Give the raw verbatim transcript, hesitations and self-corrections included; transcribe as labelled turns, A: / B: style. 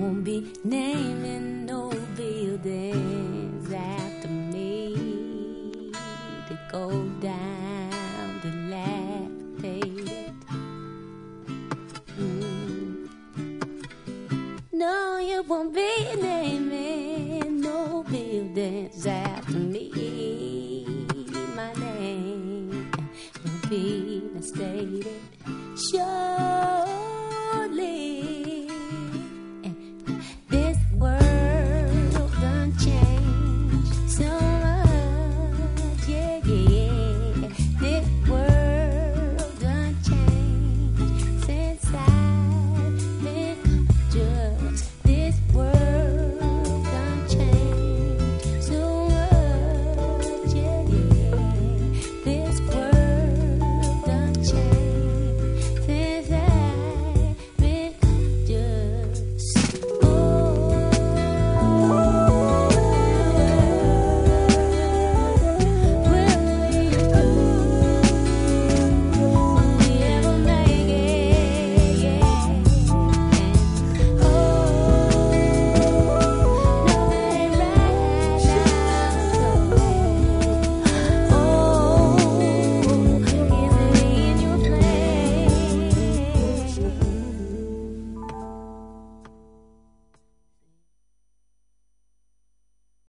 A: won't be naming no buildings after me to go down dilapidated. Mm. No, you won't be naming no buildings after me. My name will be stated. Sure.